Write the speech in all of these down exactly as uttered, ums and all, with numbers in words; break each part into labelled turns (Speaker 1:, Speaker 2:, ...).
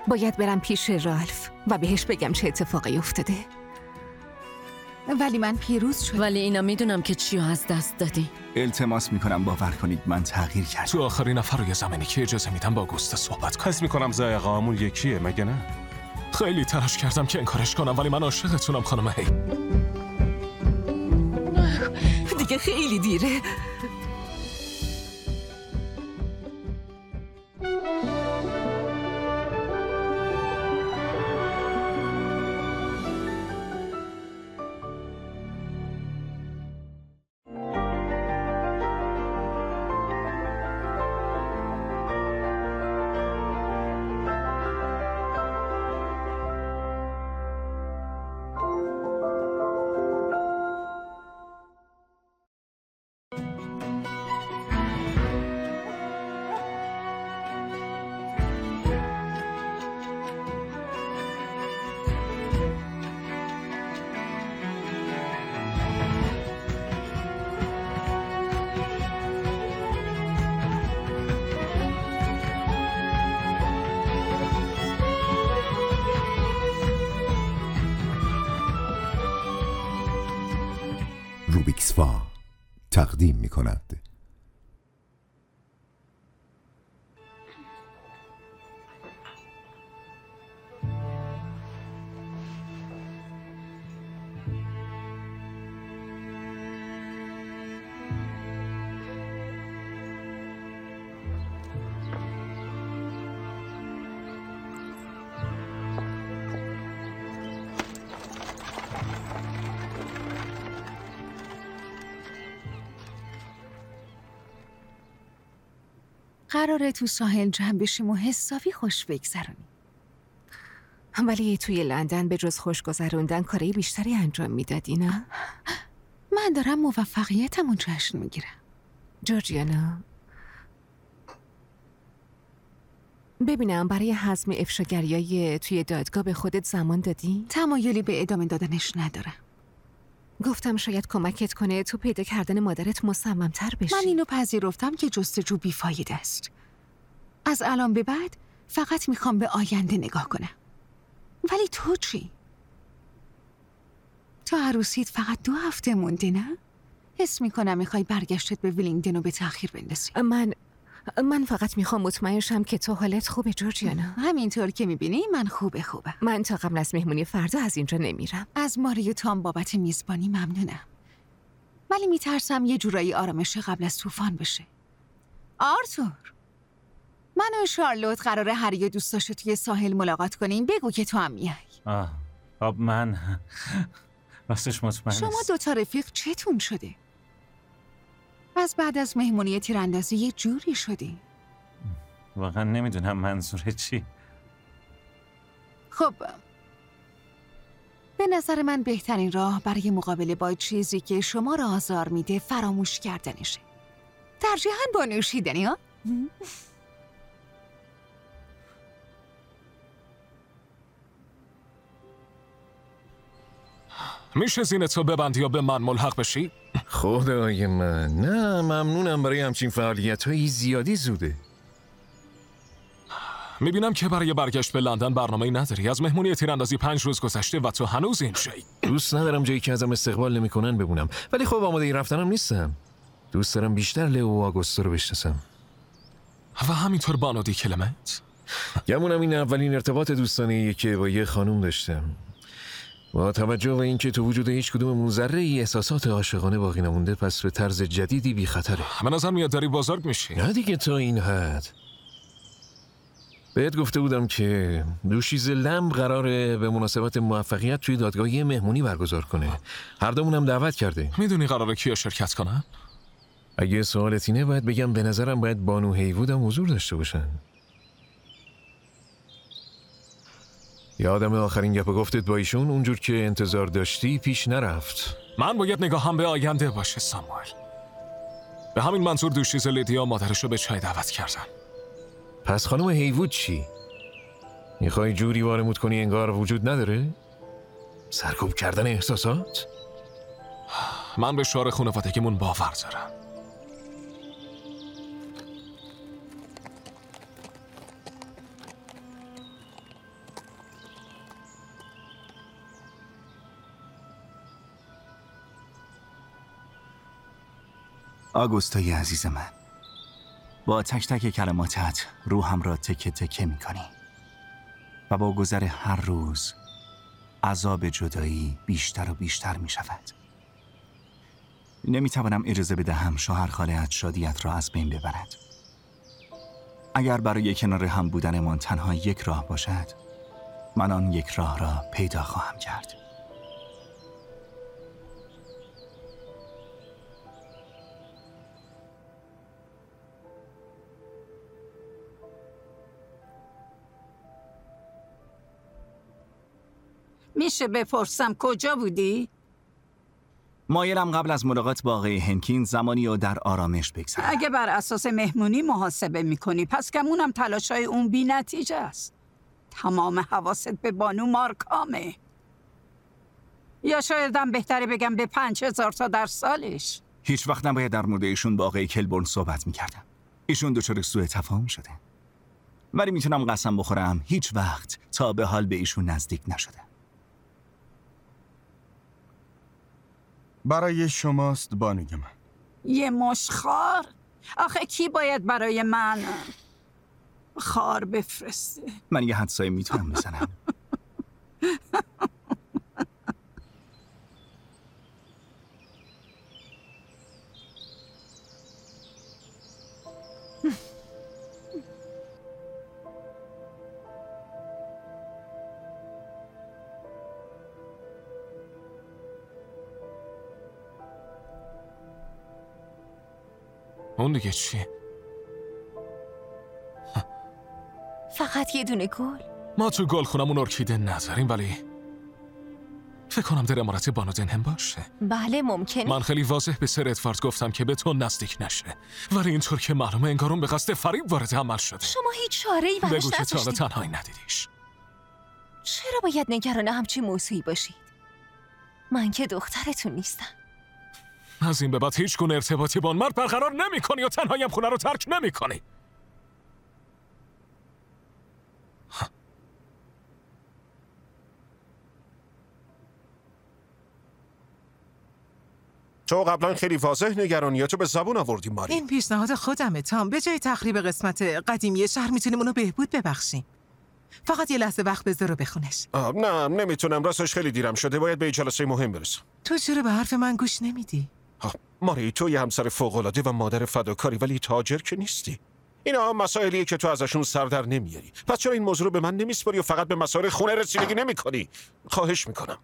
Speaker 1: باید برم پیش رالف و بهش بگم چه اتفاقی افتاده.
Speaker 2: ولی من پیروز شدم.
Speaker 3: ولی اینا میدونم که چی از دست دادی.
Speaker 4: التماس میکنم باور کنید من تغییر کردم.
Speaker 5: تو آخرین نفر روی زمینی که اجازه میدم با گوسته صحبت کنم.
Speaker 6: حس میکنم ذائقه هامون یکیه مگه نه؟
Speaker 5: خیلی تلاش کردم که انکارش کنم ولی من عاشقتونم خانم هی.
Speaker 1: دیگه خیلی دیره.
Speaker 7: روبیکسوا تقدیم می کند.
Speaker 2: قراره تو ساحل جمع بشیم و حسابی خوش بگذرونیم.
Speaker 1: ولی توی لندن به جز خوش گذروندن کارهای بیشتری انجام میدادی نه؟
Speaker 2: من دارم موفقیتمو جشن میگیرم.
Speaker 1: جورجیانا، ببینم برای هضم افشاگریای توی دادگاه به خودت زمان دادی؟
Speaker 2: تمایلی به ادامه دادنش ندارم.
Speaker 1: گفتم شاید کمکت کنه تو پیدا کردن مادرت مصمم‌تر بشی.
Speaker 2: من اینو پذیرفتم که جستجو بیفایده است. از الان به بعد فقط میخوام به آینده نگاه کنم. ولی تو چی؟ تو عروسیت فقط دو هفته مونده نه؟ حس میکنم میخوای برگشتت به ویلینگدن رو به تأخیر بندازی.
Speaker 1: من من فقط میخوام مطمئن شم که تو حالت خوبه جورجیانا.
Speaker 2: همینطور که میبینی من خوبه خوبه.
Speaker 1: من تا قبل از مهمونی فردا از اینجا نمیرم.
Speaker 2: از ماری و تام بابت میزبانی ممنونم. ولی میترسم یه جورایی آرامش قبل از طوفان بشه. آرتور، من و شارلوت قراره هری و دوستاشو توی ساحل ملاقات کنیم. بگو که تو هم میای.
Speaker 6: آه آب من راستش مطمئن
Speaker 2: شما
Speaker 6: است.
Speaker 2: دو تا رفیق چتون شده؟ از بعد از مهمونی تیراندازی یه جوری شدی.
Speaker 6: واقعا نمیدونم منظور چی.
Speaker 2: خب به نظر من بهترین راه برای مقابله با چیزی که شما را آزار میده فراموش کردنشه. ترجیحاً با نوشیدنی ها.
Speaker 5: میشه زینتو ببندی یا به من ملحق بشی؟
Speaker 8: خدای من نه ممنونم، برای همچین فعالیت هایی زیادی زوده.
Speaker 5: میبینم که برای برگشت به لندن برنامه‌ای نداری. از مهمونی تیراندازی پنج روز گذشته و تو هنوز این شی.
Speaker 8: دوست ندارم جایی که ازم استقبال نمیکنن بمونم، ولی خب آماده ای رفتنم نیستم. دوست دارم بیشتر لئو و آگوستو رو بشناسم.
Speaker 5: و همینطور بانو دی کلمنت.
Speaker 8: گمونم این اولین ارتباط دوستانه‌ایه که با یه خانوم داشتم. با توجه به اینکه تو وجود هیچ کدوممون ذره‌ای احساسات عاشقانه باقی نمونده، پس به طرز جدیدی بی خطره.
Speaker 5: به نظر میاد داری بزرگ میشی.
Speaker 8: نه دیگه تا این حد. بهت گفته بودم که دوشیزه لمب قراره به مناسبت موفقیت توی دادگاه یه مهمونی برگزار کنه. هر دومونم دعوت کرده.
Speaker 5: میدونی قراره کیا شرکت کنن؟
Speaker 8: اگه سوالت اینه باید بگم به نظرم باید بانو هیوود هم حضور داشته باشن. یادم آخرین گپ گفتت با ایشون اونجور که انتظار داشتی پیش نرفت.
Speaker 5: من باید نگاهم به آینده باشه ساموئل. به همین منظور دوشیزه لیدیا مادرشو به چای دعوت کردن.
Speaker 8: پس خانم هیوود چی؟ میخوای جوری وارمود کنی انگار وجود نداره؟ سرکوب کردن احساسات؟
Speaker 5: من به شعار خانوادگیمون باور دارم.
Speaker 4: آگوستای عزیز من، با تک تک کلماتت روحم را تکه تکه میکنی و با گذر هر روز عذاب جدایی بیشتر و بیشتر میشود. نمیتوانم اجازه بدهم شوهر خاله‌ات شادیت را از بین ببرد. اگر برای کنار هم بودنمان تنها یک راه باشد، من آن یک راه را پیدا خواهم کرد.
Speaker 9: میشه بپرسم کجا بودی؟
Speaker 4: مایلم قبل از ملاقات با آقای هنکین زمانی رو در آرامش بگذرم.
Speaker 9: اگه بر اساس مهمونی محاسبه میکنی پس گمونم تلاشای اون بی نتیجه است. تمام حواست به بانو مارکامه. یا شایدم بهتره بگم به پنج هزار تا در سالش.
Speaker 4: هیچ وقت نباید در مورد ایشون با آقای کلبورن صحبت میکردم. ایشون دچار سوء تفاهم شده. ولی میتونم قسم بخورم هیچ وقت تا به حال به ایشون نزدیک نشده.
Speaker 10: برای شماست بانوی من.
Speaker 9: یه مش خار؟ آخه کی باید برای من خار بفرسته؟
Speaker 4: من یه حدسایی میتونم بزنم.
Speaker 5: اون دیگه چی؟
Speaker 2: فقط یه دونه گل؟
Speaker 5: ما تو گل خونمون ارکیده نداریم، ولی فکر کنم در امارت بانو دنهم باشه.
Speaker 2: بله ممکنه.
Speaker 5: من خیلی واضح به سر ادوارد گفتم که به تو نزدیک نشه، ولی اینطور که معلومه انگار اون به قصد فریب وارد عمل شده.
Speaker 2: شما هیچ چاره‌ای براش
Speaker 5: بگو که تا حالا
Speaker 2: نذاشتید.
Speaker 5: تنهایی ندیدیش.
Speaker 2: چرا باید نگران همچین موضوعی باشید؟ من که دخترتون نیستم.
Speaker 5: از این به بعد هیچ گونه ارتباطی با اون مرد برقرار نمی کنی و تنهایم خونه رو ترک نمی کنی.
Speaker 6: تو قبلا خیلی واضح نگرانیاتو به زبون آوردی ماری.
Speaker 11: این پیشنهاد خودمه تام. به جای تخریب قسمت قدیمی شهر میتونیم اونو بهبود ببخشیم. فقط یه لحظه وقت بذار رو بخونش.
Speaker 6: نه نمیتونم، راستش خیلی دیرم شده، باید به جلسه مهم برسم.
Speaker 11: تو چرا به حرف من گوش نمیدی؟
Speaker 6: ماری تو یه همسر فوق‌العاده و مادر فداکاری، ولی تاجر که نیستی. اینا مسائلیه که تو ازشون سر در نمیاری. پس چرا این موضوع رو به من نمیسپاری و فقط به مسائل خونه رسیدگی نمی‌کنی؟ خواهش میکنم.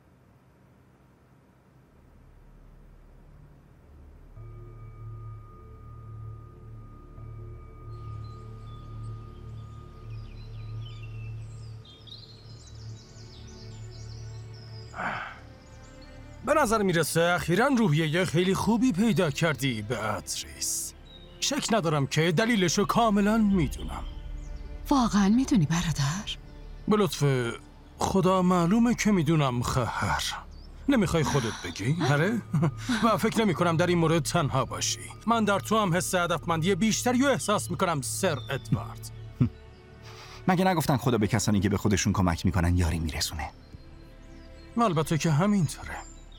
Speaker 12: به نظر میرسه اخیراً روحیه خیلی خوبی پیدا کردی بیاتریس. شک ندارم که دلیلشو کاملاً میدونم.
Speaker 2: واقعاً میدونی برادر؟
Speaker 12: به لطف خدا معلومه که میدونم خواهر. نمیخوای خودت بگی؟ هره؟ و فکر نمی کنم در این مورد تنها باشی. من در تو هم حس هدفمندی بیشتری رو احساس میکنم سر ادوارد.
Speaker 4: مگه نگفتن خدا به کسانی که به خودشون کمک میکنن یاری میرسونه؟
Speaker 12: البته که همینطوره.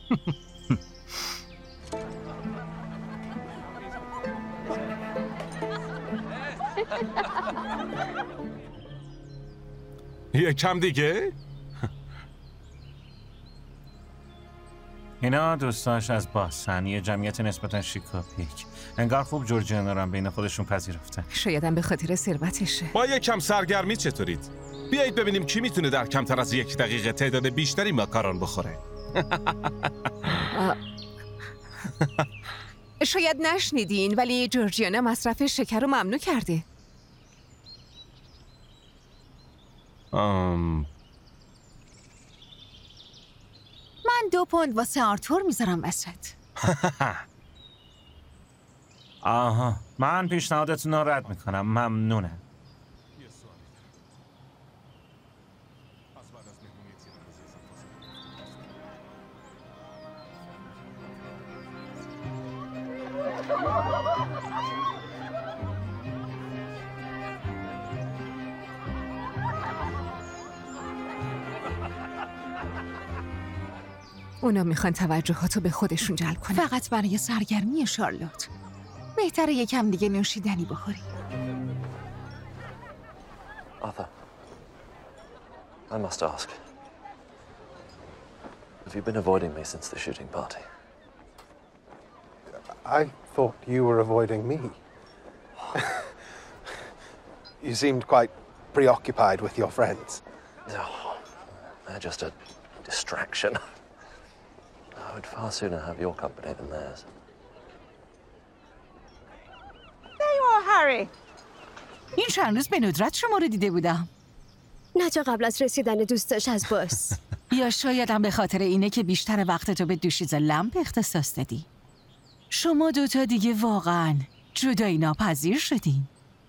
Speaker 6: یه کم دیگه؟
Speaker 13: اینا دوستاش از باستن، یه جمعیت نسبتا شیکاپیک. انگار خوب جورجیانا رو هم بین خودشون پذیرفتن.
Speaker 1: شایدم به خاطر ثروتشه.
Speaker 14: با یک کم سرگرمی چطورید؟ بیایید ببینیم کی میتونه در کمتر از یک دقیقه تعداد بیشتری ماکارون بخوره.
Speaker 1: شاید نشنیدین ولی جورجیانا مصرف شکر رو ممنوع کرده.
Speaker 13: آم...
Speaker 2: من دو پوند واسه آرتور میذارم وسط.
Speaker 13: آها، من پیشنهادتون رو رد میکنم. ممنونم.
Speaker 1: اونا میخوان توجهاتو به خودشون جلب کنن.
Speaker 2: فقط برای سرگرمی شارلوت. بهتره یکم دیگه نوشیدنی بخوری.
Speaker 15: Arthur, I must ask. Have you been avoiding me since the shooting party?
Speaker 16: I thought you were avoiding me. You seemed quite preoccupied with your friends.
Speaker 15: No, they're just a distraction. I would far sooner have your company than theirs.
Speaker 2: There you are, Harry. این چند روز به ندرت شما رو دیده بودم.
Speaker 17: نه تا قبل از رسیدن دوستش از باس.
Speaker 2: یا شایدم به خاطر اینه که بیشتر وقتتو به دوشیزه لمپ اختصاص دادی. شما دوتا دیگه واقعا جدایی ناپذیر شدین.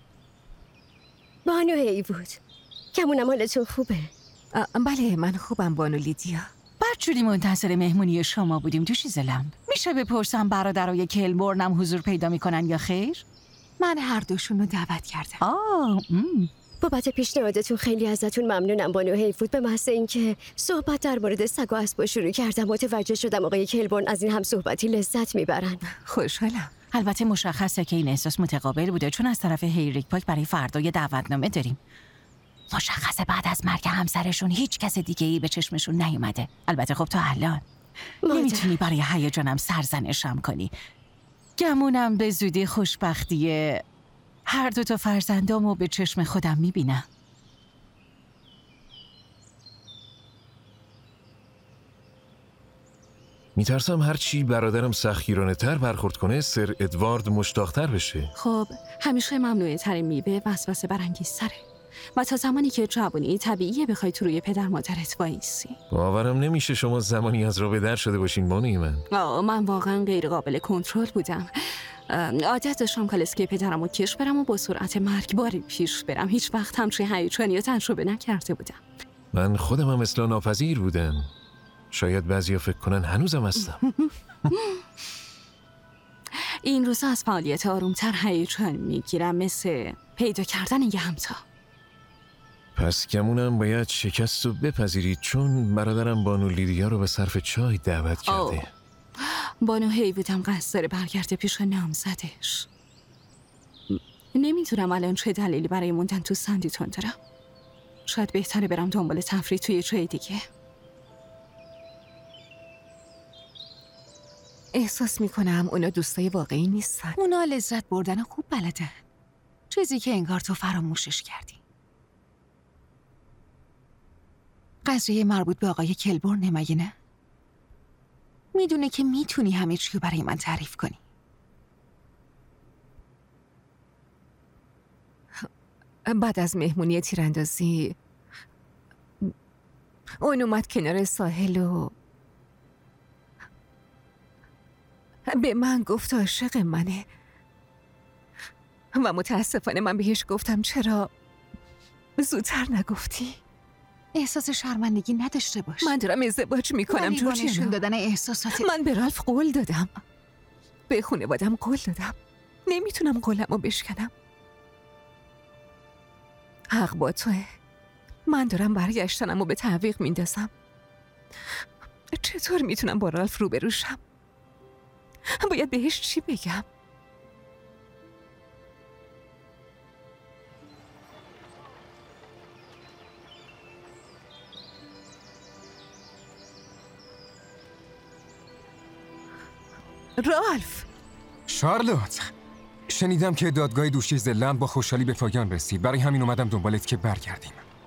Speaker 17: بانو هیوود، کمونم حالتون خوبه؟
Speaker 1: بله من خوبم بانو لیدیا.
Speaker 2: بدجوری منتظر مهمونی شما بودیم دوشیزه لمپ. میشه بپرسم برادرای کلبورنم حضور پیدا میکنن یا خیر؟ من هر دوشون رو دعوت کردم.
Speaker 17: آه بابت پیشنهادتون خیلی ازتون ممنونم بانو هیفود. به محض اینکه صحبت در مورد سگ و اسبا شروع کردم متوجه شدم آقای کلبورن از این هم صحبتی لذت میبرن.
Speaker 1: خوشحالم.
Speaker 2: البته مشخصه که این احساس متقابل بوده چون از طرف هیریک پاک برای فردا یه دعوتنامه داریم. مشخصه بعد از مرگ همسرشون هیچ کس دیگه ای به چشمشون نیومده. البته خب تو الان نمیتونی برای هیجانم سرزنشم کنی. گمونم به زودی خوشبختی هر دو تا فرزندامو به چشم خودم میبینم.
Speaker 8: میترسم هرچی برادرم سختگیرانه تر برخورد کنه سر ادوارد مشتاق‌تر بشه.
Speaker 3: خب همیشه ممنوعه تر میوه وسوسه برانگیزتره و تا زمانی که جوانی طبیعیه بخوای تو روی پدر مادرت وایسی.
Speaker 8: باورم نمیشه شما زمانی از راه به در شده باشین بانوی من.
Speaker 3: آه من واقعا غیر قابل کنترل بودم. عادت داشتم کالسکه پدرم و کش برم و با سرعت مرگباری پیش برم. هیچ وقت همچین هیجانی رو تجربه نکرده بودم.
Speaker 8: من خودم هم اصلاح ناپذیر بودم. شاید بعضیا فکر کنن هنوزم هستم.
Speaker 3: این روزا از فعالیت آرومتر هیجان میگیرم مثل پیدا کردن یه همتا.
Speaker 8: پس گمونم باید شکست رو بپذیرید چون برادرم بانو لیدیا رو به صرف چای دعوت کرده.
Speaker 3: بانو هیوودم قصد داره برگرده پیش نامزدش. نمیدونم الان چه دلیلی برای موندن تو سندیتون دارم. شاید بهتره برم دنبال تفریح توی جای دیگه.
Speaker 1: احساس میکنم اونا دوستای واقعی نیستن.
Speaker 2: اونا لذت بردن خوب بلدن. چیزی که انگار تو فراموشش کردی. قضیه مربوط به آقای کلبورن مگه نه؟ میدونه که میتونی همه چی رو برای من تعریف کنی.
Speaker 1: بعد از مهمونی تیراندازی اون اومد کنار ساحل و به من گفت عاشق منه و متاسفانه من بهش گفتم چرا زودتر نگفتی؟
Speaker 2: احساس شرمندگی نداشته باش.
Speaker 1: من دارم ازدواج میکنم جورجینا.
Speaker 2: نشون دادن احساسات
Speaker 1: من به رالف قول دادم، به خانوادم قول دادم. نمیتونم قولم رو بشکنم. حق با توه. من دارم برگشتنم رو به تعویق میندازم. چطور میتونم با رالف روبرو شم؟ باید بهش چی بگم؟ رالف.
Speaker 10: شارلوت، شنیدم که دادگاه دوشیز لمپ با خوشحالی به پایان رسید. برای همین اومدم دنبالت که برگردیم.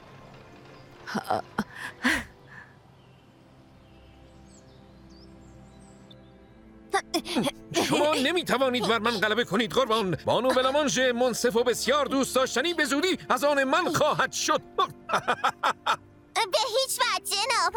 Speaker 8: شما نمیتوانید بر من غلبه کنید قربان. بانو بلامانژ منصف و بسیار دوست داشتنی به زودی از آن من خواهد شد.
Speaker 18: به هیچ وجه جناب.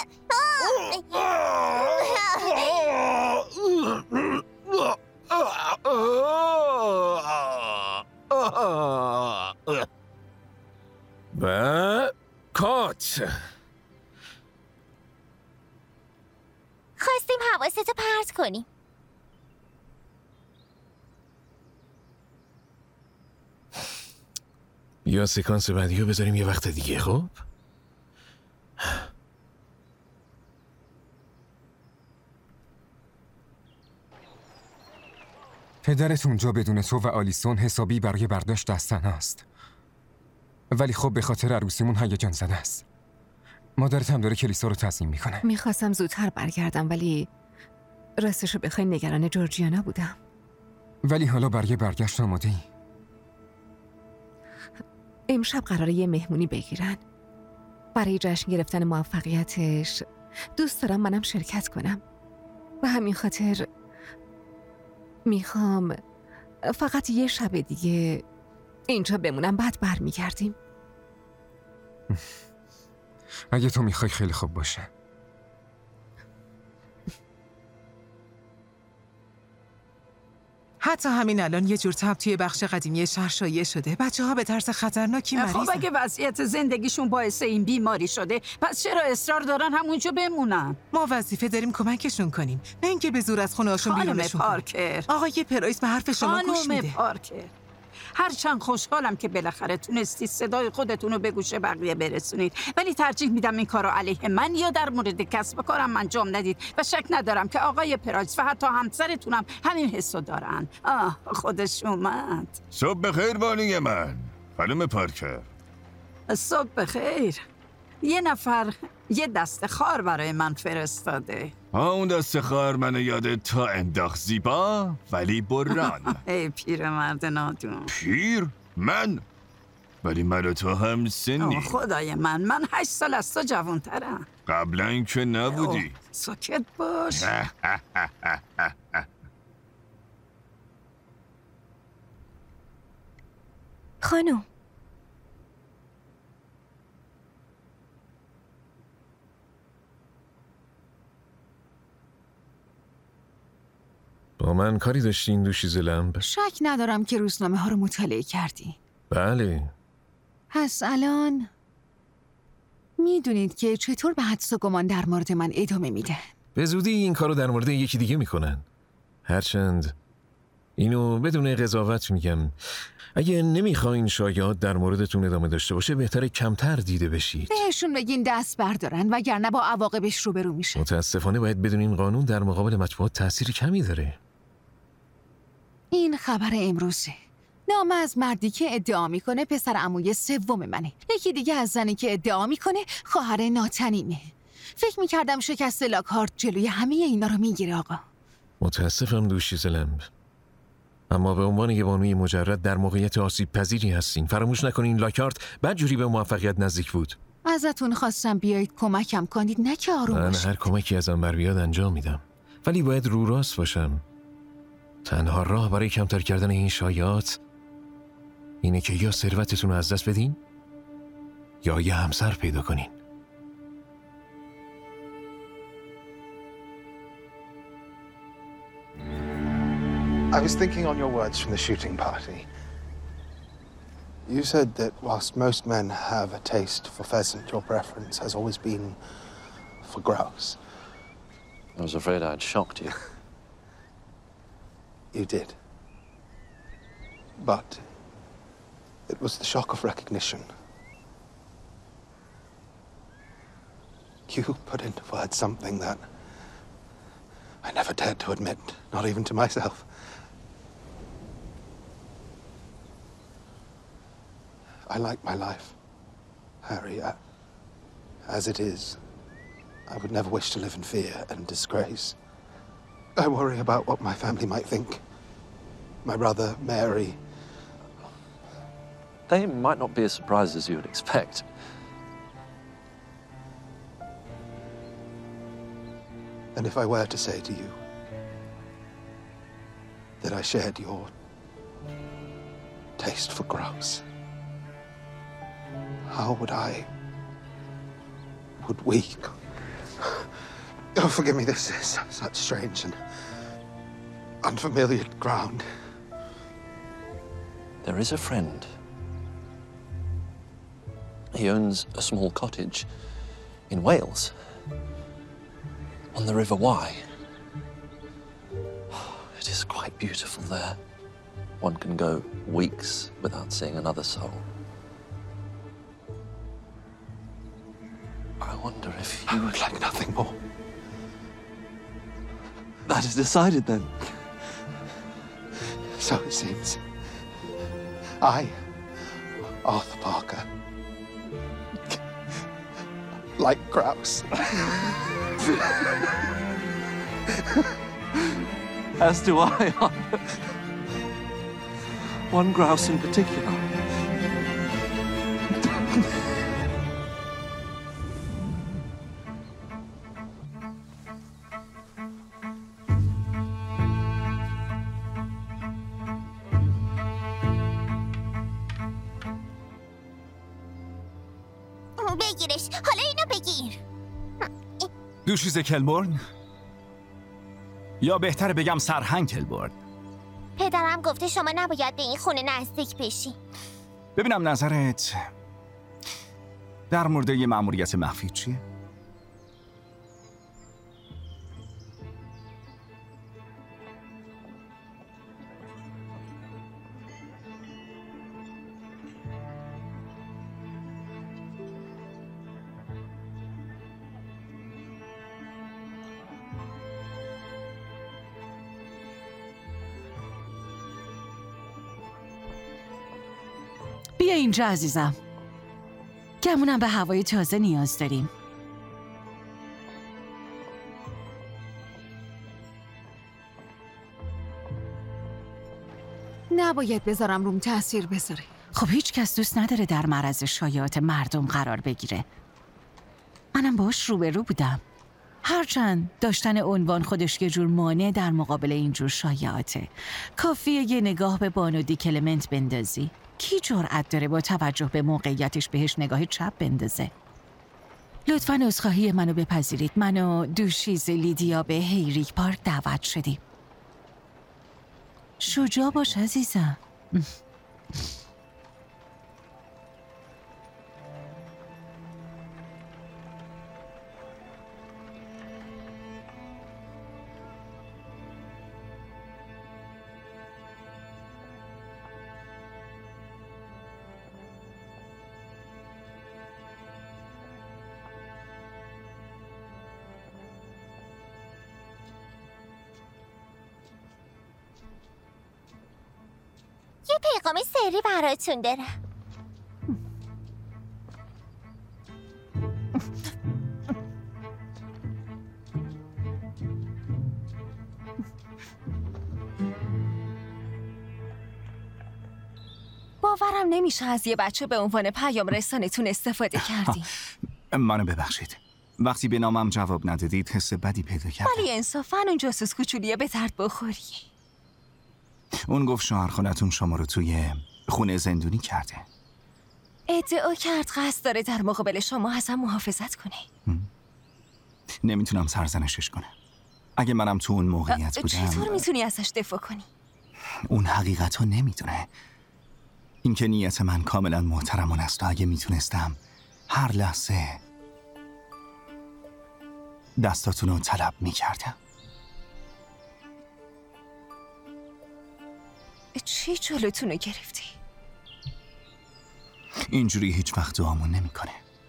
Speaker 8: و کات
Speaker 18: خواستیم حواستو پرت کنیم.
Speaker 8: یا سکانس بعدی رو بذاریم یه وقت دیگه. خب
Speaker 10: پدرت اونجا بدون تو و آلیسون حسابی برای برداشت از است. ولی خب به خاطر عروسیمون هیجان زده است. مادرت هم داره کلیسا رو تعظیم میکنه.
Speaker 1: میخواستم زودتر برگردم ولی راستشو بخوای نگران جورجیانا بودم.
Speaker 10: ولی حالا برای برگشت آماده ای؟
Speaker 1: امشب قراره یه مهمونی بگیرن. برای جشن گرفتن موفقیتش دوست دارم منم شرکت کنم. و همین خاطر میخوام فقط یه شب دیگه اینجا بمونم، بعد برمیگردیم.
Speaker 10: اگه تو میخوای خیلی خوب باشه.
Speaker 11: حتی همین الان یه جور تب توی بخش قدیمی شهر شایع شده. بچه ها به طرز خطرناکی مریضن.
Speaker 9: خب اگه وضعیت زندگیشون باعث این بیماری شده پس چرا اصرار دارن همونجا بمونن؟
Speaker 11: ما وظیفه داریم کمکشون کنیم، نه اینکه به زور از خونه هاشون بیرونشون کنیم.
Speaker 9: پارکر،
Speaker 11: آقای پرایس به حرف شما گوش میده.
Speaker 9: خانم پارکر، هرچند خوشحالم که بالاخره تونستی صدای خودتون رو به گوش بقیه برسونید، ولی ترجیح میدم این کارو علیه من یا در مورد کسب کارم انجام ندید و شک ندارم که آقای پرایس و حتی همسرتونم همین حسو دارن. آه خودش اومد.
Speaker 19: صبح بخیر بانی من خانم پارکر.
Speaker 9: صبح بخیر. یه نفر یه دست خار برای من فرستاده.
Speaker 19: ها اون دست خار منو یاد تا انداخت زیبا ولی بران.
Speaker 9: ای پیر مرد نادون.
Speaker 19: پیر؟ من؟ ولی من و تو هم سنی.
Speaker 9: خدای من من هشت سال از تو جوانترم.
Speaker 19: قبلا این که نبودی.
Speaker 9: ساکت باش.
Speaker 17: خانم
Speaker 8: با من کاری داشتین دوشیزه لمب؟
Speaker 2: شک ندارم که روزنامه ها رو مطالعه کردی.
Speaker 8: بله.
Speaker 2: پس الان میدونید که چطور به حدس و گمان در مورد من ادامه میده.
Speaker 8: به زودی این کارو در مورد یکی دیگه میکنن. هرچند اینو بدون قضاوت میگم، اگه نمیخواین شایعات در موردتون ادامه داشته باشه بهتره کمتر دیده بشید.
Speaker 2: بهشون بگین دست بردارن وگرنه با عواقبش روبرو میشه.
Speaker 8: متاسفانه باید بدونین قانون در مقابل مطبوعات تأثیر کمی داره.
Speaker 2: این خبر امروزه. نامه از مردی که ادعا میکنه پسر عموی سوم منه. یکی دیگه از زنی که ادعا میکنه خواهر ناتنیمه. فکر میکردم شکست لاکهارت جلوی همه اینا رو میگیره آقا.
Speaker 8: متاسفم دوشیزه لمب، اما به عنوان یه بانوی مجرد در موقعیت آسیب پذیری هستین. فراموش نکنین لاکهارت بدجوری به موفقیت نزدیک بود.
Speaker 2: ازتون خواستم بیایید کمکم کنید، نه که آروم
Speaker 8: من
Speaker 2: باشید.
Speaker 8: هر کمکی ازم بر بیاد انجام میدم، ولی باید رو راست باشم. تنها راه برای کمتر کردن این شایعات اینه که یا ثروتتون رو از دست بدین یا یه همسر پیدا کنین.
Speaker 16: I was thinking on your words from the shooting party. You said that whilst most men have a taste for pheasant, your preference has always been for grouse.
Speaker 15: I was afraid I'd shocked you.
Speaker 16: You did. But it was the shock of recognition. You put into words something that I never dared to admit, not even to myself. I like my life, Harry, I, as it is. I would never wish to live in fear and disgrace. I worry about what my family might think. My brother, Mary.
Speaker 15: They might not be as surprised as you would expect.
Speaker 16: And if I were to say to you that I shared your taste for grouse, how would I, would we... Oh, forgive me, this is such strange and unfamiliar ground.
Speaker 15: There is a friend. He owns a small cottage in Wales, on the River Wye. It is quite beautiful there. One can go weeks without seeing another soul. I wonder if you...
Speaker 16: I would like nothing more.
Speaker 15: That is decided then.
Speaker 16: So it seems. I, Arthur Parker, like grouse.
Speaker 15: As do I, Arthur. One grouse in particular.
Speaker 18: بگیرش. حالا اینو بگیر.
Speaker 4: دوشیز کلبورن؟ یا بهتر بگم سرهنگ کلبورن؟
Speaker 18: پدرم گفته شما نباید به این خونه نزدیک بشی.
Speaker 4: ببینم نظرت در مورد یه مأموریت مخفی چیه؟
Speaker 2: بیا اینجا عزیزم. گمونم به هوای تازه نیاز داریم.
Speaker 1: نباید بذارم روم تأثیر بذاره.
Speaker 2: خب هیچ کس دوست نداره در معرض شایعات مردم قرار بگیره. منم باش روبرو بودم. هرچند داشتن عنوان خودش یه جور مانع در مقابل اینجور شایعاته. کافیه یه نگاه به بانو دی کلمنت بندازی. کی جرأت داره با توجه به موقعیتش بهش نگاه چپ بندازه؟ لطفاً عذرخواهی منو بپذیرید. من و دوشیز لیدیا به هیریک پارک دعوت شدیم. شجاع باش عزیزم.
Speaker 18: یه پیغام سری براتون دارم.
Speaker 1: باورم نمیشه از یه بچه به عنوان پیام رسانتون استفاده کردی.
Speaker 4: منو ببخشید. وقتی به نامم جواب ندادید حس بدی پیدا کردم.
Speaker 1: ولی انصافاً اون جاسوس کوچولیه به درد بخوری.
Speaker 4: اون گفت شوهر خونتون شما رو توی خونه زندونی کرده.
Speaker 1: ادعا کرد قصد داره در مقابل شما ازم محافظت کنه.
Speaker 4: نمیتونم سرزنشش کنم. اگه منم تو اون موقعیت بودم.
Speaker 1: چطور میتونی ازش دفاع کنی؟
Speaker 4: اون حقیقت ها نمیدونه. این که نیت من کاملا محترمانه است و اگه میتونستم هر لحظه دستاتون رو طلب میکردم.
Speaker 1: چی جلوتون رو گرفتی؟
Speaker 4: اینجوری هیچ وقت دعامون نمیکنه.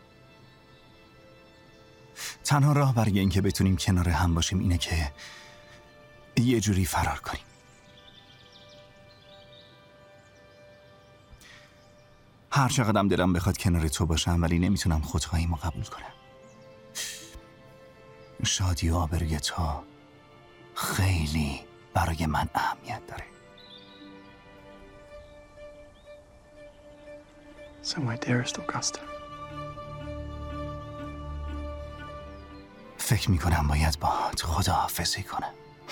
Speaker 4: تنها راه برای اینکه بتونیم کنار هم باشیم اینه که یه جوری فرار کنیم. هر چقدرم دلم بخواد کنار تو باشم ولی نمیتونم خودخواهیمو قبول کنم. شادی و آبروی تو خیلی برای من اهمیت داره.
Speaker 15: So my dearest Augusta.
Speaker 4: فکر میکنم باید باهات خداحافظی کنم.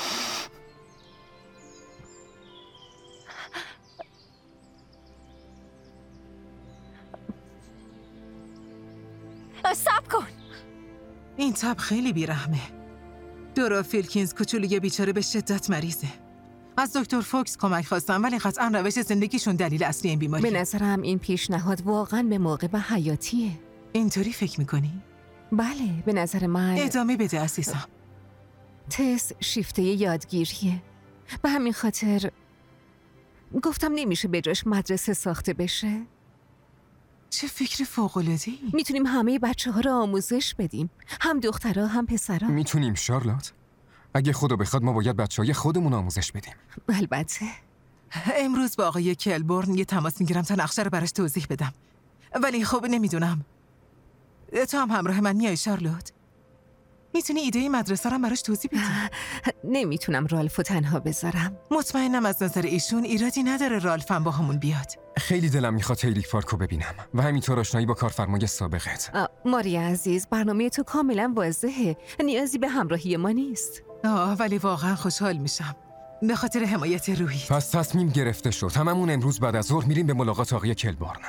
Speaker 1: صبر کن.
Speaker 11: این تب خیلی بیرحمه. دورا فیلکینز کوچولوی بیچاره به شدت مریضه. از دکتر فوکس کمک خواستم ولی قطعا روش زندگیشون دلیل اصلی این بیماری.
Speaker 1: به نظرم این پیشنهاد واقعا به موقع و حیاتیه.
Speaker 11: اینطوری فکر میکنی؟
Speaker 1: بله به نظر من.
Speaker 11: ادامه بده عزیزم.
Speaker 1: تس شیفته یادگیریه. به همین خاطر گفتم نمیشه به جاش مدرسه ساخته بشه.
Speaker 11: چه فکر فوق‌العاده‌ای.
Speaker 1: میتونیم همه بچه ها رو آموزش بدیم. هم دخترها هم پسرها.
Speaker 10: میتونیم شارلات. اگه خدا بخواد ما باید بچه‌های خودمون آموزش بدیم.
Speaker 1: البته.
Speaker 11: امروز با آقای کلبورن یه تماس میگیرم تا نقشه رو براش توضیح بدم. ولی خب نمیدونم. تو هم همراه من میای شارلوت؟ میتونی ایده مدرسه رو براش توضیح بدی؟
Speaker 1: نمیتونم رالفو تنها بذارم.
Speaker 11: مطمئنم از نظر ایشون ایرادی نداره رالفم با همون بیاد.
Speaker 10: خیلی دلم میخواد هیلی پارکو ببینم و همینطور آشنایی با کارفرمای سابقت.
Speaker 1: ماریا عزیز، برنامه تو کاملا واضحه. نیازی به همراهی ما نیست.
Speaker 11: آه ولی واقعا خوشحال میشم به خاطر حمایت روحی.
Speaker 10: پس تصمیم گرفته شد. هممون امروز بعد از ظهر میریم به ملاقات آقای کلبورن.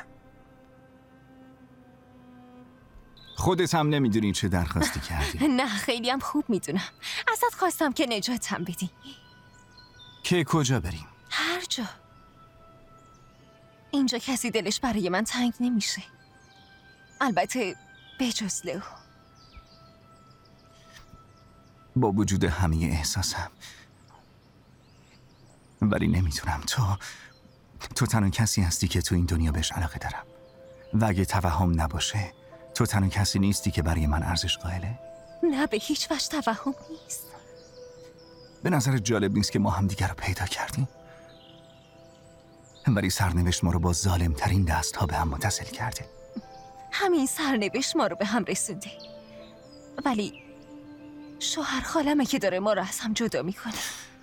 Speaker 4: خودت هم نمیدونی چه درخواستی کردی.
Speaker 3: نه خیلی هم خوب میدونم. ازت خواستم که نجاتم بدی.
Speaker 4: که کجا بریم؟
Speaker 3: هر جا. اینجا کسی دلش برای من تنگ نمیشه. البته بجز لئو.
Speaker 4: با وجود همه احساسم ولی نمیتونم. تو تو تنها کسی هستی که تو این دنیا بهش علاقه دارم و اگه توهم نباشه تو تنها کسی نیستی که برای من ارزش قائله.
Speaker 3: نه به هیچ وجه توهم نیست.
Speaker 4: به نظر جالب نیست که ما هم دیگر رو پیدا کردیم ولی سرنوشت ما رو با ظالم ترین دست ها به هم متصل کرده.
Speaker 3: همین سرنوشت ما رو به هم رسونده ولی شوهر خالمه که داره ما رو از هم جدا میکنه.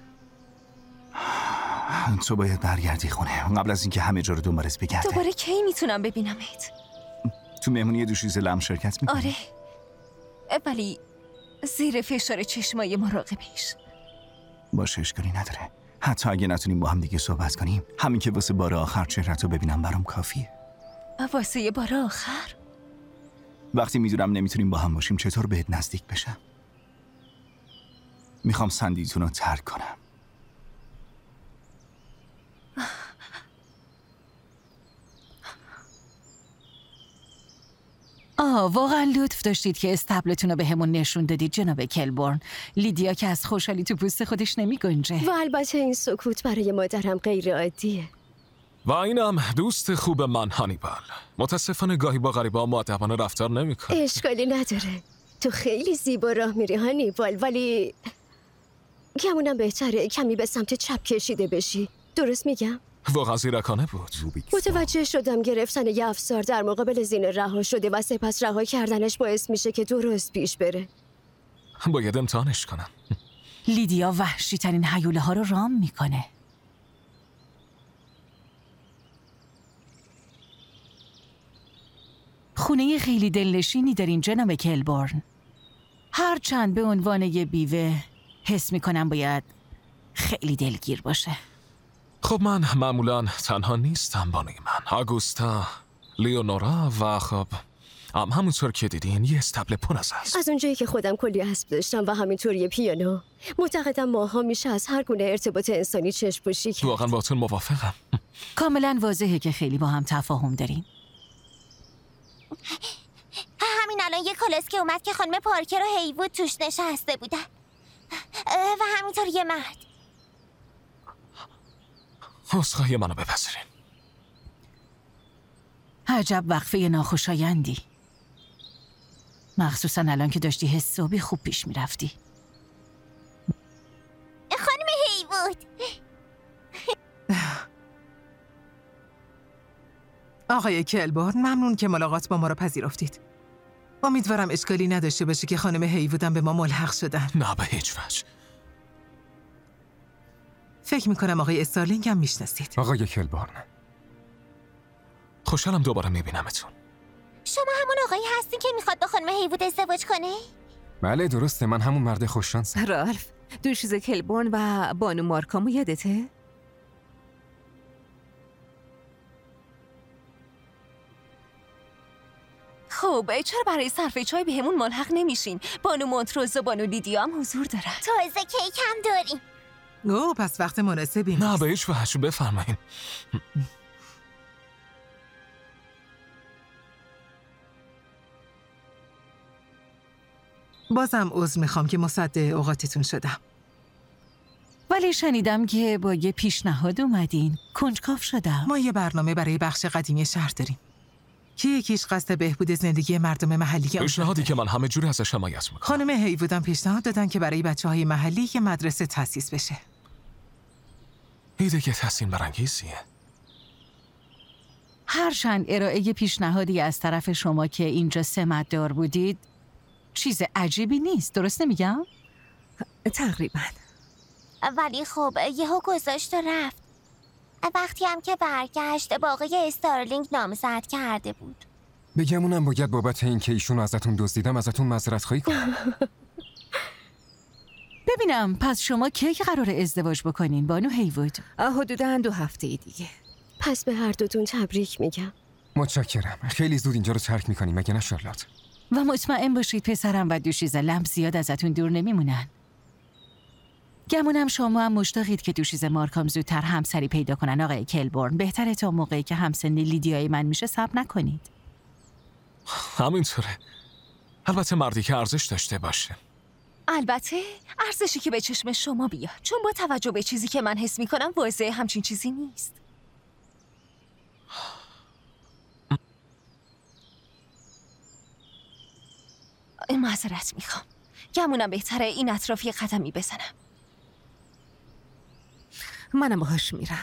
Speaker 4: تو باید برگردی خونه قبل از اینکه همه جا رو دنبالت بگرده.
Speaker 3: دوباره کی میتونم ببینمت؟
Speaker 4: تو مهمونی دوشیز لم شرکت میکنی؟
Speaker 3: آره ولی زیر فشار چشمای مراقبش.
Speaker 4: باشه اشکالی نداره. حتی اگه نتونیم با هم دیگه صحبت کنیم همین که واسه بار آخر چهره‌تو ببینم برام کافیه.
Speaker 3: واسه بار آخر؟
Speaker 4: وقتی میدونم نمیتونیم با هم باشیم چطور بهت نزدیک بشم؟ میخوام سندیتون رو ترک کنم.
Speaker 2: آه واقعا لطف داشتید که استبلتون رو به همون نشون دادید جناب کلبورن. لیدیا که از خوشحالی تو پوست خودش نمی گنجه.
Speaker 17: و البته این سکوت برای مادرم غیر عادیه.
Speaker 5: و اینم دوست خوب من هانیبال. متاسفانه گاهی با غریبه‌ها مؤدبانه رفتار نمی‌کنه.
Speaker 17: اشکالی نداره. تو خیلی زیبا راه میری هانیبال ولی گمونم بهتره کمی به سمت چپ کشیده بشی. درست میگم؟
Speaker 5: واقعا زیرکانه بود.
Speaker 17: متوجه شدم گرفتن یه افسار در مقابل زین رها شده و سپس رها کردنش باعث میشه که درست پیش بره.
Speaker 5: باید امتحانش کنم.
Speaker 2: لیدیا وحشی ترین هیوله ها رو رام میکنه. خونه خیلی دلنشینی دارین جناب کلبورن. هرچند به عنوان یه بیوه حس میکنم باید خیلی دلگیر باشه.
Speaker 5: خب من معمولا تنها نیستم بانوی من. آگوستا، لیونورا و خب هم همونطور که دیدین یه استبل پر از هست.
Speaker 17: از اونجایی که خودم کلی اسب داشتم و همینطور یه پیانو معتقدم ماها میشه از هر گونه ارتباط انسانی چشم پوشی کرد.
Speaker 5: واقعا باتون موافقم.
Speaker 2: کاملا واضحه که خیلی با هم تفاهم دارین.
Speaker 18: همین الان یه کالسکه اومد که خانم پارکر و هیوود توش نشسته بودن و همینطور یه مرد.
Speaker 5: عذرخواهی منو بپذیرین.
Speaker 2: عجب وقفه ناخوشایندی، مخصوصا الان که داشتی حسابی خوب پیش میرفتی.
Speaker 18: خانم هیوود.
Speaker 11: آقای کلبورن ممنون که ملاقات با ما را پذیرفتید. امیدوارم اشکالی نداشته باشه که خانم هیوودم به ما ملحق شدن.
Speaker 5: نه به هیچ وجه.
Speaker 11: فکر میکنم آقای استارلینگ هم میشناسید.
Speaker 10: آقای کلبورن
Speaker 5: خوشحالم دوباره میبینمتون.
Speaker 18: شما همون آقایی هستین که میخواد با خانم هیوود ازدواج کنه؟
Speaker 10: بله درسته، من همون مرد خوششانسم.
Speaker 1: رالف، دوشیز کلبورن و بانو مارکامو یادته؟
Speaker 3: خب چرا برای صرف چای به همون ملحق نمیشین؟ بانو مونتروز و بانو لیدیا هم حضور دارن.
Speaker 18: تازه کیک هم داریم.
Speaker 11: اوه پس وقت مناسبی
Speaker 5: نه به هیچ وجه. بفرمایین.
Speaker 11: بازم عذر میخوام که مصدق اوقاتتون شدم.
Speaker 2: ولی شنیدم که با یه پیشنهاد اومدین. کنجکاو شدم.
Speaker 11: ما یه برنامه برای بخش قدیمی شهر داریم که یکیش قصد بهبود زندگی مردم محلی.
Speaker 5: پیشنهادی که من همه جوری ازش حمایت میکنم.
Speaker 11: خانم هیوودم پیشنهاد دادن که برای بچه های محلی یه مدرسه تأسیس بشه.
Speaker 5: ایده که تحسین برانگیزیه.
Speaker 2: هرچند ارائه پیشنهادی از طرف شما که اینجا سمت‌دار بودید چیز عجیبی نیست، درست نمیگم؟
Speaker 1: تقریبا.
Speaker 18: ولی خب یهو گذاشت و رفت. وقتی هم که برگشت با آقای استارلینگ نامزد کرده بود.
Speaker 10: بگمونم باید بابت این که ایشون ازتون دزدیدم ازتون معذرت خواهی کنم.
Speaker 2: ببینم پس شما کی قرار ازدواج بکنین بانو هیوود؟
Speaker 1: حدوداً دو هفته دیگه.
Speaker 17: پس به هر دوتون تبریک میگم.
Speaker 10: متشکرم. خیلی زود اینجا رو ترک میکنیم مگه نه شارلات؟
Speaker 2: و مطمئن باشید پسرم و دوشیزه لمپ زیاد ازتون دور نمیمونن. گمونم شما هم مشتاقید که دوشیزه مارکام زودتر همسری پیدا کنن آقای کلبورن. بهتره تا موقعی که همسنی لیدیای من میشه صبر نکنید.
Speaker 5: همینطوره. البته مردی که ارزش داشته باشه.
Speaker 1: البته ارزشی که به چشم شما بیاد، چون با توجه به چیزی که من حس میکنم واضحه همچین چیزی نیست. معذرت میخوام. گمونم بهتره این اطرافی قدمی بزنم. منم باهاش میرم.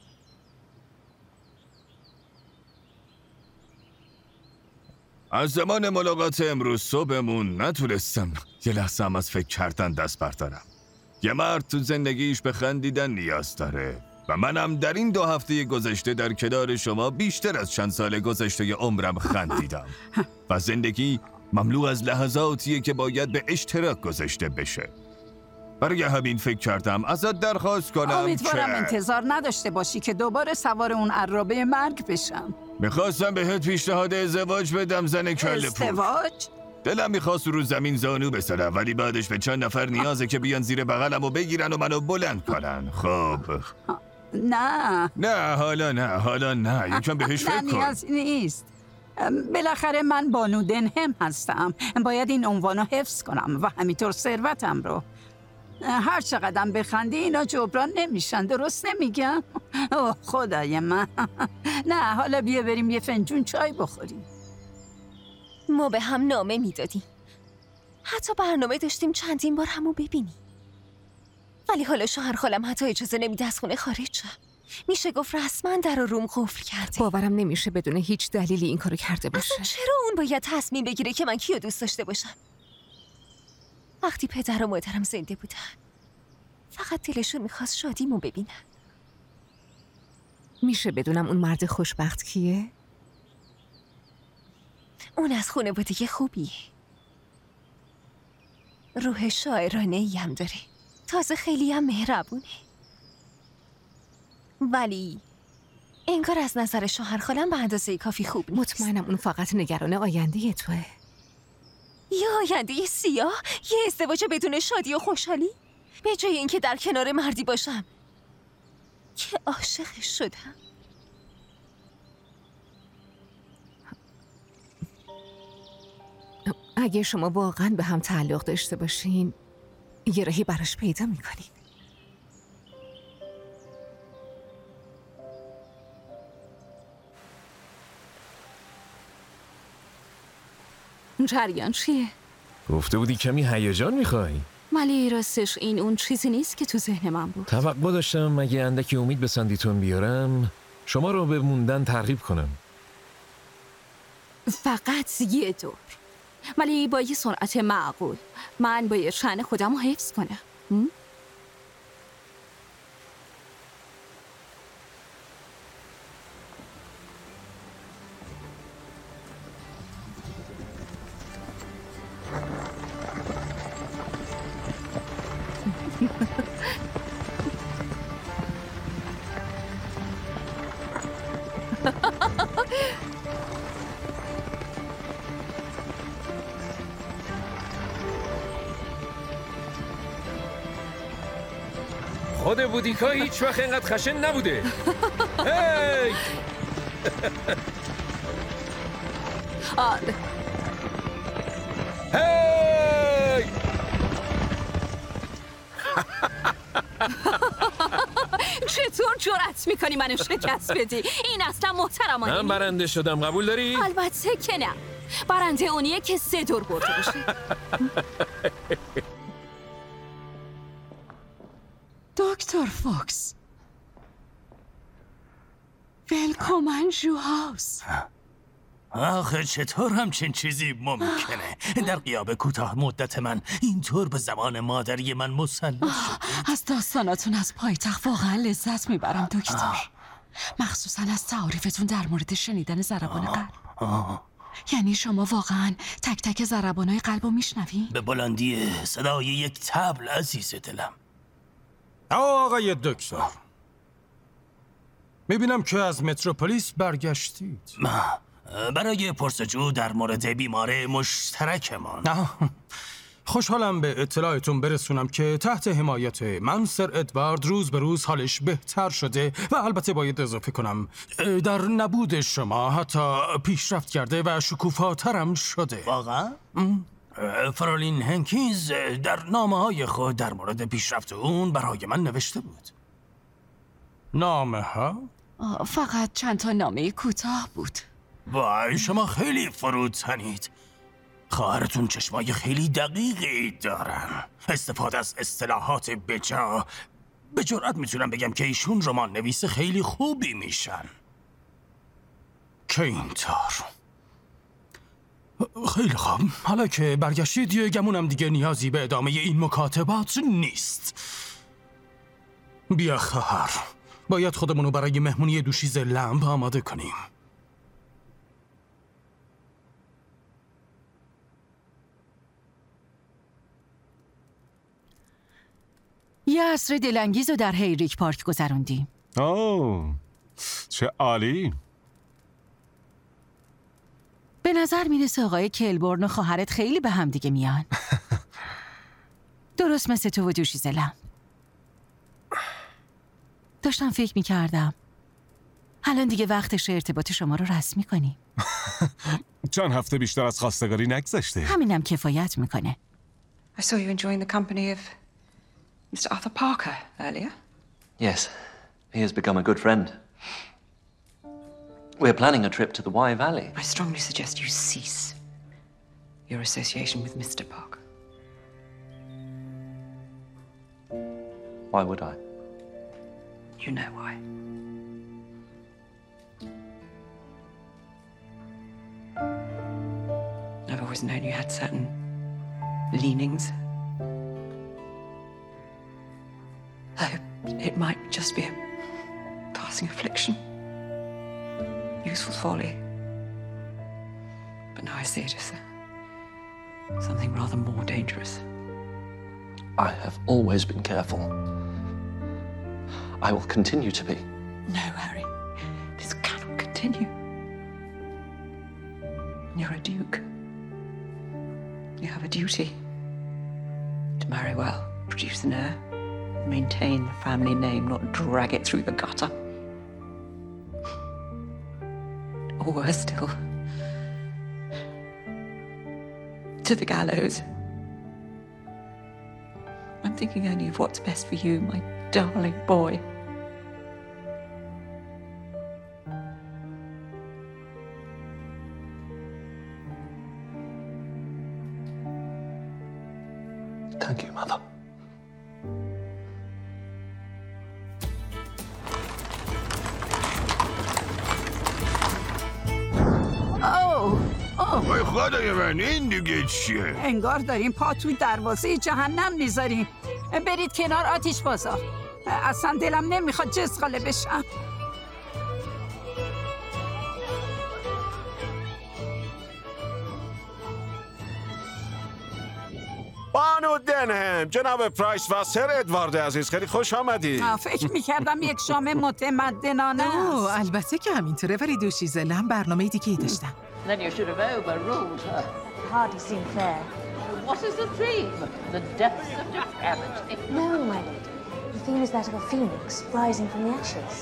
Speaker 19: از زمان ملاقات امروز صبحمون نتونستم یه لحظه هم از فکر کردن دست بردارم. یه مرد تو زندگیش به خندیدن نیاز داره و منم در این دو هفته گذشته در کنار شما بیشتر از چند سال گذشته عمرم خندیدم و زندگی مملو از لحظاتیه که باید به اشتراک گذاشته بشه. برای همین فکر کردم ازت درخواست کنم
Speaker 9: امیدوارم
Speaker 19: که
Speaker 9: انتظار نداشته باشی که دوباره سوار اون عرابه مرگ بشم.
Speaker 19: میخواستم بهت پیشنهاد ازدواج بدم زن کله پوش.
Speaker 9: ازدواج؟
Speaker 19: دلم میخواست رو زمین زانو بسرم ولی بعدش به چند نفر نیازه که بیان زیر بغلم و بگیرن و منو بلند کنن. خب
Speaker 9: نه
Speaker 19: نه حالا نه حالا نه یکم بهش
Speaker 9: نه
Speaker 19: فکر کن.
Speaker 9: نیازی نیست. بالاخره من بانو دنهم هستم، باید این عنوانو حفظ کنم و همینطور ثروتم رو. هر چقدر بخندی اینا جبران نمیشن، درست نمیگم؟ اوه خدای من. نه حالا بیا بریم یه فنجون چای بخوریم.
Speaker 1: ما به هم نامه میدادیم، حتی برنامه داشتیم چندین بار همو ببینیم، ولی حالا شوهر خالم حتی اجازه نمیده از خونه خارج شم. میشه گفت رسما در رو روم قفل کرده. باورم نمیشه بدون هیچ دلیلی این کارو کرده باشه.
Speaker 18: اصلا چرا اون باید تصمیم بگیره که من کیو دوست داشته باشم؟
Speaker 1: وقتی پدر و مادرم زنده بودن فقط دلشون میخواست شادیمو ببینن. میشه بدونم اون مرد خوشبخت کیه؟ اون از خانواده خوبیه، روح شاعرانه‌ای هم داره، تازه خیلی هم مهربونه، ولی انگار از نظر شوهر خالم به اندازه کافی خوب نیست. مطمئنم اون فقط نگران آینده توه. یه آینده سیاه؟ یه ازدواج بدون شادی و خوشحالی؟ به جای اینکه در کنار مردی باشم که عاشقش شدم. اگه شما واقعا به هم تعلق داشته باشین یه راهی براش پیدا میکنین.
Speaker 3: جریان چیه؟
Speaker 8: گفته بودی کمی هیجان میخوای؟
Speaker 3: ولی راستش این اون چیزی نیست که تو ذهن من بود.
Speaker 8: توقع داشتم اگه اندکی امید به سندیتون بیارم شما رو به موندن ترغیب کنم.
Speaker 3: فقط یه دور، ولی با یه سرعت معقول. من باید شأن خودم رو حفظ کنم.
Speaker 8: خود بودیکا هیچ وقت اینقدر خشن نبوده. هی!
Speaker 3: آره.
Speaker 8: هی!
Speaker 3: چطور جرأت میکنی منو شکست بدی؟ این اصلا محترمانه
Speaker 8: من برنده شدم، قبول داری؟
Speaker 3: البته که نه. برنده اونیه که سه دور برده باشه.
Speaker 2: دکتر فوکس، ولکومن ژوهاوس.
Speaker 12: آخه چطور همچین چیزی ممکنه؟ در غیاب کوتاه مدت من اینطور به زمان مادری من مسلط شد.
Speaker 2: از داستاناتون از پایتخت واقعا لذت میبرم دکتر. مخصوصا از تعاریفتون در مورد شنیدن ضربان قلب. یعنی شما واقعا تک تک ضربانای قلب رو میشنوین؟
Speaker 12: به بلندی صدای یک طبل عزیز دلم. آقای دکتر، میبینم که از متروپولیس برگشتید. برای پرسجو در مورد بیماری مشترکمان. خوشحالم به اطلاعتون برسونم که تحت حمایت من سر ادوارد روز به روز حالش بهتر شده و البته باید اضافه کنم در نبود شما حتی پیشرفت کرده و شکوفاترم شده. واقعا؟ فرولین هنکینز در نامه های خود در مورد پیشرفت اون برای من نوشته بود. نامه ها؟
Speaker 2: فقط چند تا نامه کوتاه بود.
Speaker 12: وای شما خیلی فروتنید. خواهرتون چشمای خیلی دقیقی دارن. استفاده از اصطلاحات بجا. به جرئت میتونم بگم که ایشون رمان نویس خیلی خوبی میشن. که اینطور. خیلی خوب. حالا که برگشتید یه گمونم دیگه نیازی به ادامه این مکاتبات نیست. بیا خواهر. باید خودمونو برای مهمونی دوشیز لمب آماده کنیم.
Speaker 2: یه عصر دلانگیز رو در هیریک پارک گذروندیم.
Speaker 6: اوه چه عالی.
Speaker 2: به نظر میرسه آقای کلبورن و خواهرت خیلی به هم دیگه میان. درست مثل تو و دوشیز لمب. داشتم فکر میکردم الان دیگه وقتش ارتباط شما رو رسمی کنیم.
Speaker 6: چند هفته بیشتر از خواستگاری نگذشته.
Speaker 2: همینم کفایت میکنه.
Speaker 20: I saw you enjoying the company of Mister Arthur Parker earlier.
Speaker 15: Yes, he has become a good friend. We're planning a trip to the Wye Valley.
Speaker 20: I strongly suggest you cease your association with Mister Parker.
Speaker 15: Why would I?
Speaker 20: You know why. I've always known you had certain leanings. I hope it might just be a passing affliction. Useful folly. But now I see it as a, something rather more dangerous.
Speaker 15: I have always been careful. I will continue to be.
Speaker 20: No, Harry. This cannot continue. You're a duke. You have a duty to marry well, produce an heir, maintain the family name, not drag it through the gutter. Or worse still, to the gallows. I'm thinking only of what's best for you, my darling boy.
Speaker 15: Thank you, Mother.
Speaker 19: وای خدای من این دیگه چیه؟
Speaker 9: انگار داریم پا توی دروازه جهنم میذاریم. برید کنار آتیش بازار. اصلا دلم نمیخواد جسخاله بشم.
Speaker 6: بانو دنهم، جناب پرایس و سر ادوارد عزیز، خیلی خوش آمدید.
Speaker 9: فکر میکردم یک شام متمدنانه است.
Speaker 11: اوه البته که همینطوره، ولی دوشیز لمب برنامه دیگه ای داشتم.
Speaker 21: Then you should have overruled her.
Speaker 22: It hardly seemed fair.
Speaker 21: What is the dream? The depths of depravity.
Speaker 22: No, my lady. The theme is that of a phoenix rising from the ashes.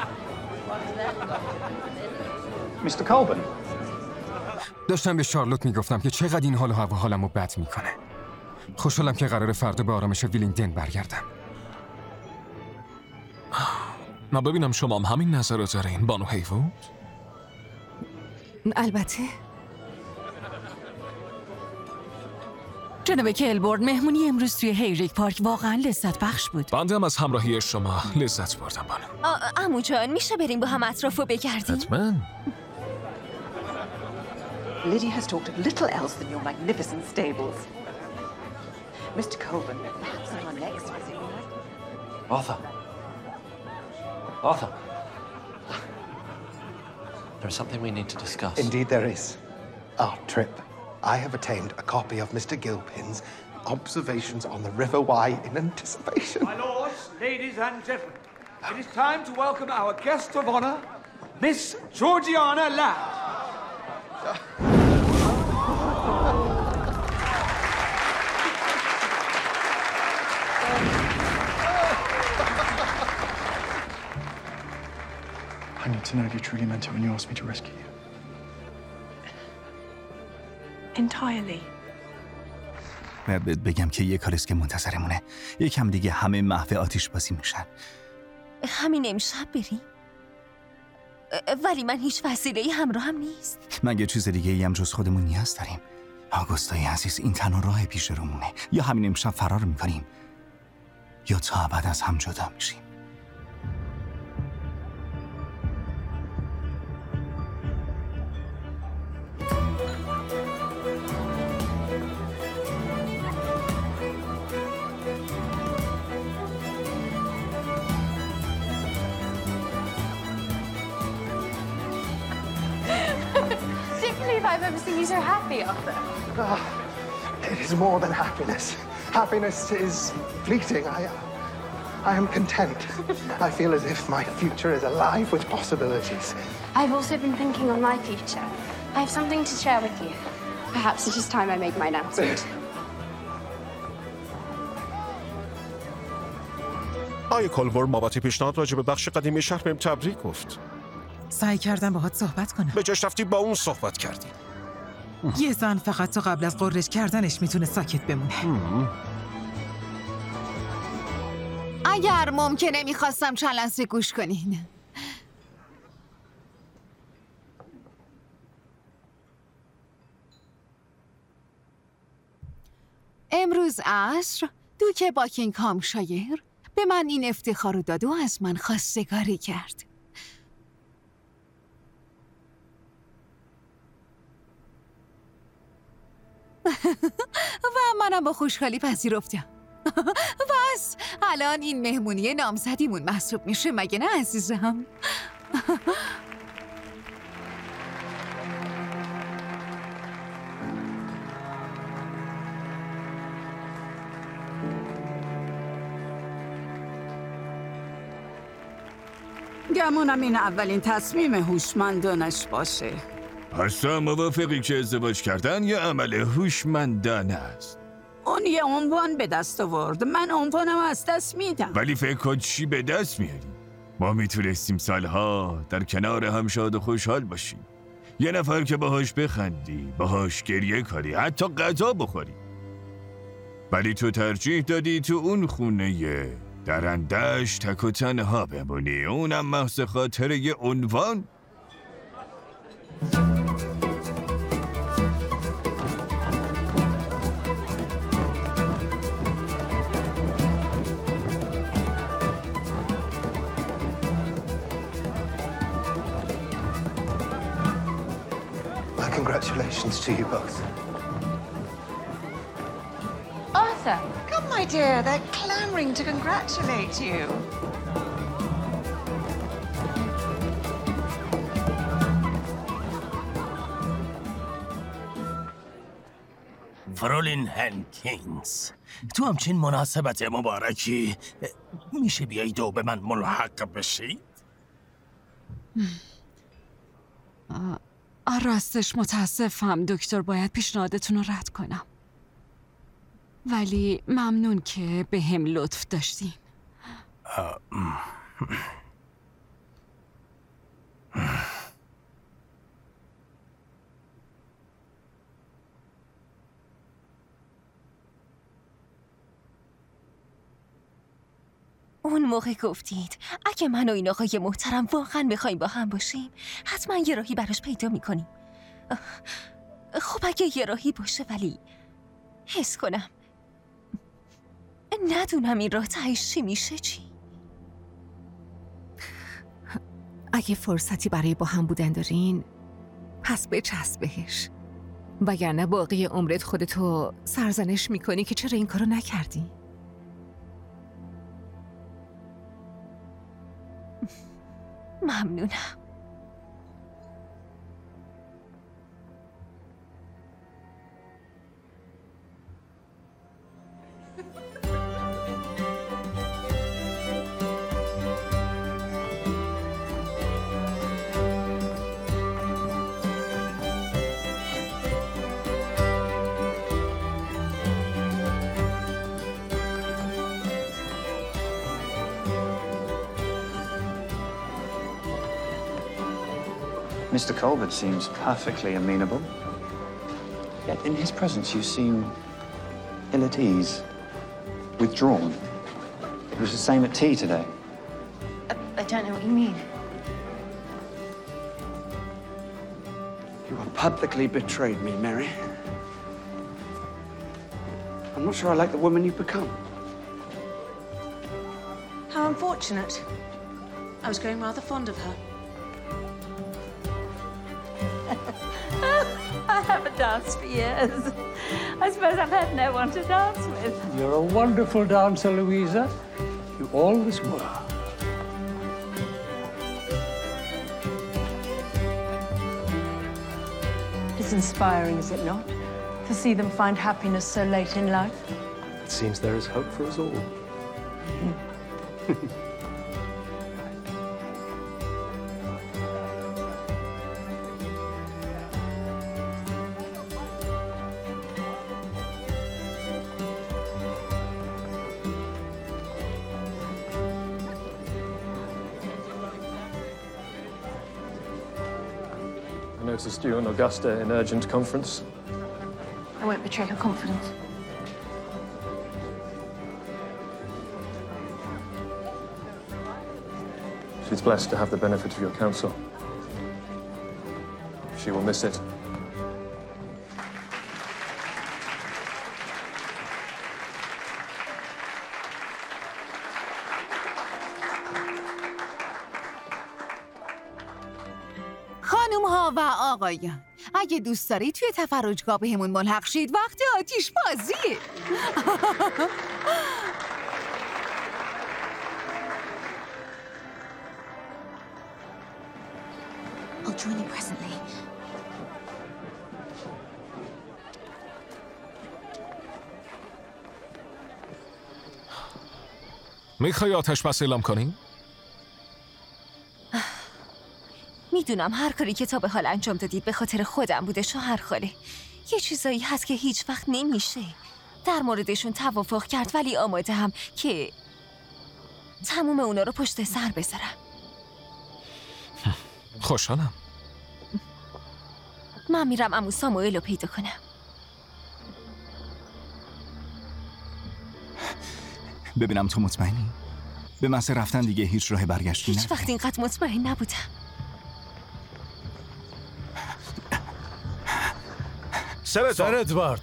Speaker 10: میستر کالبن. داشتم به شارلوت میگفتم که چقدر این حال و هوا حالمو بد میکنه. خوشحالم که قراره فردا به آرامش ویلینگدن برگردم.
Speaker 5: نه ببینم شما هم همین نظر رو دارین بانو هیوود؟
Speaker 1: البته
Speaker 2: جناب کلبورن، مهمونی امروز توی هیریک پارک واقعا لذت بخش بود.
Speaker 5: بنده هم از همراهی شما لذت بردم بانو.
Speaker 1: عمو جان میشه بریم با هم اطرافو بگردیم؟
Speaker 5: حتما.
Speaker 20: Lydia has talked of little else than your magnificent stables. Mister Colburn, perhaps on our next visit.
Speaker 15: Arthur. Arthur. There is something we need to discuss.
Speaker 16: Indeed there is. Our trip. I have obtained a copy of Mister Gilpin's observations on the River Wye in anticipation.
Speaker 7: My lords, ladies and gentlemen, it is time to welcome our guest of honor, Miss Georgiana Ladd.
Speaker 14: I need to know if you truly meant it when you asked me to rescue you.
Speaker 20: Entirely.
Speaker 4: باید بگم که یه کاریست که منتظرمونه. یکم دیگه همه محو آتیش بازی میشن.
Speaker 1: همین امشب بریم؟ ولی من هیچ وسیله‌ای همراهم نیست.
Speaker 4: مگه چیز دیگه ای هم جز خودمون نیاز داریم؟ آگوستای عزیز، این تنها راه پیش رومونه. یا همین امشب فرار میکنیم یا تا ابد از هم جدا میشیم.
Speaker 22: I've ever seen you so happy, Arthur.
Speaker 16: Oh, it is more than happiness. Happiness is fleeting. I, I am content. I feel as if my future is alive with possibilities.
Speaker 22: I've also been thinking on my future. I have something to share with you. Perhaps it is time I make my announcement.
Speaker 6: آقای کولبورن بابت پیشنهاد راجع به بخش قدیمی شهر بهم تبریک گفت.
Speaker 11: سعی کردم باهات صحبت کنم.
Speaker 6: به جاش رفتی با اون صحبت کردی.
Speaker 11: یه زن فقط تا قبل از قررش کردنش میتونه ساکت بمونه.
Speaker 2: اگر ممکنه میخواستم چند لحظه گوش کنین. امروز عصر دوک باکینگهامشایر به من این افتخار رو داد و از من خواستگاری کرد. و منم با خوشحالی پذیرفتم. بس الان این مهمونی نامزدیمون محسوب میشه، مگه نه عزیزم؟
Speaker 9: گمونم این اولین تصمیم هوشمندانش باشه.
Speaker 19: پس تو موافقی که ازدواج کردن یه عمل هوشمندانه است؟
Speaker 9: اون یه عنوان به دست آورد، من عنوانم از دست میدم.
Speaker 19: ولی فکر کن چی به دست میاری؟ ما میتونستیم سالها در کنار هم شاد و خوشحال باشیم. یه نفر که باهاش بخندی، باهاش گریه کنی، حتی غذا بخوری. ولی تو ترجیح دادی تو اون خونه درندش تک و تنها بمونی، اونم محض خاطر یه عنوان؟
Speaker 16: My congratulations to you both.
Speaker 22: Arthur!
Speaker 20: Come, my dear, they're clamoring to congratulate you.
Speaker 23: فرولین هنکینز، تو همچین مناسبت مبارکی میشه بیایی دو به من ملحق بشی؟
Speaker 2: راستش متاسفم دکتر، باید پیشنهادتون رو رد کنم، ولی ممنون که به هم لطف داشتین.
Speaker 1: اون موقع گفتید اگه من و این آقای محترم واقعا میخوایم با هم باشیم حتما یه راهی براش پیدا میکنیم. خب اگه یه راهی باشه، ولی حس کنم. ندونم این راه تهش چی میشه. چی؟
Speaker 2: اگه فرصتی برای با هم بودن دارین پس بچسب بهش، وگرنه باقی عمرت خودتو سرزنش میکنی که چرا این کارو نکردی.
Speaker 1: ممنونم.
Speaker 14: Mister Colbert seems perfectly amenable. Yet in his presence you seem ill at ease, withdrawn. It was the same at tea today.
Speaker 22: I, I don't know what you mean.
Speaker 7: You have publicly betrayed me, Mary. I'm not sure I like the woman you've become.
Speaker 21: How unfortunate. I was growing rather fond of her.
Speaker 22: I haven't danced for years. I suppose I've had no one to dance with.
Speaker 13: You're a wonderful dancer, Louisa. You always were.
Speaker 21: It's inspiring, is it not? To see them find happiness so late in life.
Speaker 14: It seems there is hope for us all. I noticed you and Augusta in urgent conference.
Speaker 21: I won't betray her confidence.
Speaker 14: She's blessed to have the benefit of your counsel. She will miss it.
Speaker 2: خانم ها و آقایان، اگه دوست دارید توی تفرجگاه بهمون ملحق شید، وقت آتیش بازیه.
Speaker 22: I'll join you presently.
Speaker 5: میخوای آتش بس اعلام کنی؟
Speaker 1: میدونم هر کاری که تا به حال انجام دادید به خاطر خودم بوده شوهر خاله. یه چیزایی هست که هیچ وقت نمیشه در موردشون توافق کرد، ولی آماده هم که تموم اونا رو پشت سر بذارم.
Speaker 5: خوشحالم.
Speaker 1: من میرم عمو ساموئل رو پیدا کنم.
Speaker 4: ببینم تو مطمئنی؟ به محض رفتن دیگه هیچ راه برگشتی
Speaker 1: هیچ وقت اینقدر مطمئن نبودم.
Speaker 12: سر سر ادوارد.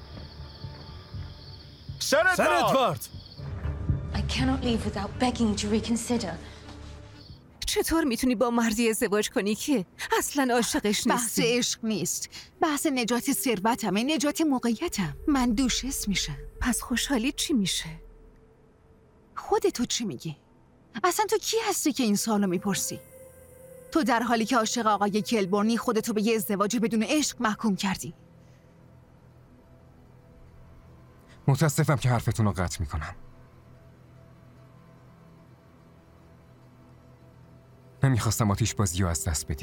Speaker 7: سر
Speaker 12: سر ادوارد.
Speaker 22: I cannot leave without begging to reconsider.
Speaker 2: چطور میتونی با مردی ازدواج کنی که اصلا عاشقش نیستی؟ بحث عشق نیست، بحث نجات ثروتمه، نجات موقعیتم. من دوشس میشم. پس خوشحالی چی میشه؟ خودتو چی میگی؟ اصلا تو کی هستی که این سوالو میپرسی؟ تو در حالی که عاشق آقای کلبورنی خودتو به یه ازدواج بدون عشق محکوم کردی.
Speaker 10: متاسفم که حرفتون رو قطع میکنم. نمیخواستم آتیش بازی رو از دست بدی.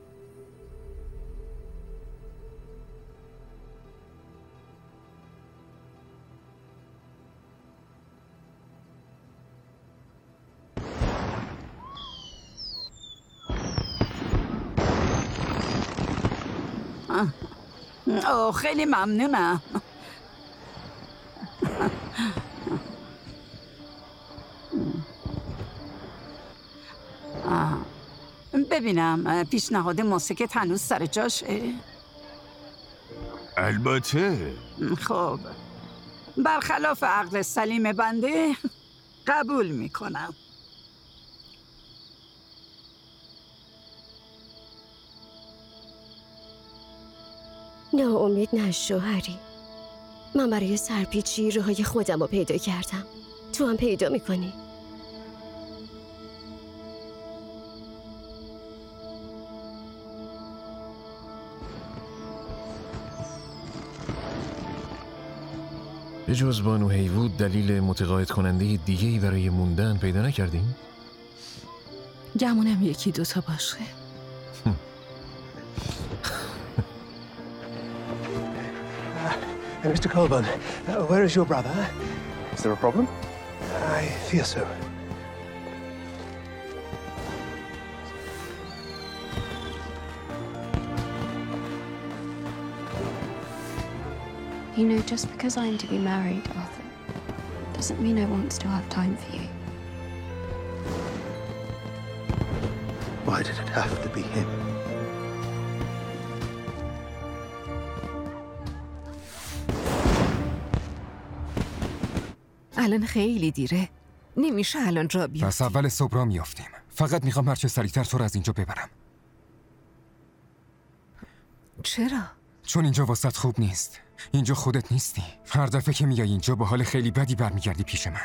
Speaker 9: اوه خیلی ممنونم. ببینم پیشنهاد موسیقی هنوز سر جاشه؟
Speaker 19: البته.
Speaker 9: خب برخلاف عقل سلیم بنده قبول میکنم.
Speaker 8: ناامید نشو هری. من برای سرپیچی راهی خودم رو پیدا کردم. تو هم پیدا میکنی.
Speaker 5: به جز بانو هیوود دلیل متقاعد کننده دیگه‌ای برای موندن پیدا نکردیم؟
Speaker 3: گمونم یکی دوتا باشه.
Speaker 16: Hey, Mister Colburn, uh, where is your brother? Is there a problem? I fear so.
Speaker 22: You know, just because I'm to be married, Arthur, doesn't mean I won't still have time for you.
Speaker 16: Why did it have to be him?
Speaker 2: الان خیلی دیره. نمیشه الان را بیافتیم.
Speaker 10: پس اول صبح را میافتیم. فقط میخوام هرچه سریعتر تو رو از اینجا ببرم.
Speaker 2: چرا؟
Speaker 10: چون اینجا واسط خوب نیست. اینجا خودت نیستی. هر دفعه که میای اینجا با حال خیلی بدی برمیگردی پیش من.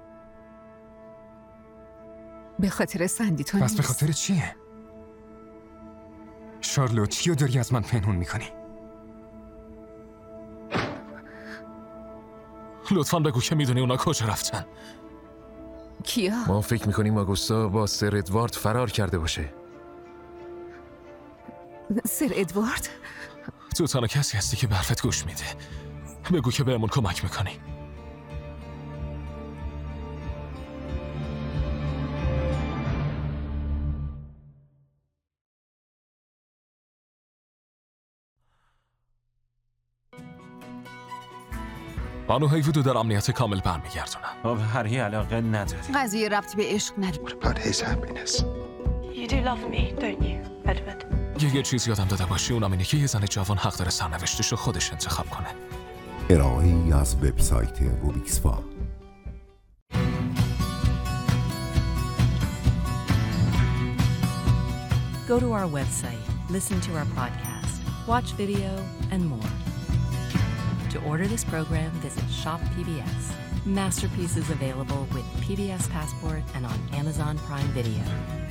Speaker 2: به خاطر سندی تو
Speaker 10: پس
Speaker 2: نیست.
Speaker 10: به خاطر چیه؟ شارلوت، چیو داری از من پنهون میکنی؟
Speaker 5: لطفاً بگو که میدونی اونا کجا رفتن.
Speaker 2: کیا؟
Speaker 5: ما فکر میکنیم آگوستا با سر ادوارد فرار کرده باشه.
Speaker 2: سر ادوارد؟
Speaker 5: تو تنها کسی هستی که به حرفت گوش میده. بگو که بهمون کمک میکنی. بانو هیوودو در امنیت کامل برمیگردونم.
Speaker 4: خب هری علاقه نداری.
Speaker 2: قضیه ربطی به عشق نداره.
Speaker 16: About his happiness.
Speaker 21: You do love me, don't you, Edward?
Speaker 5: یه, یه چیز یادم داده باشی، اونم اینه که یه زن جوان حق داره سرنوشتش رو خودش انتخاب کنه.
Speaker 17: ارائه‌ای از وبسایت روبیکسفا.
Speaker 18: Go to our website, listen to our podcast, watch video, and more. To order this program, visit Shop P B S. Masterpieces available with P B S Passport and on Amazon Prime Video.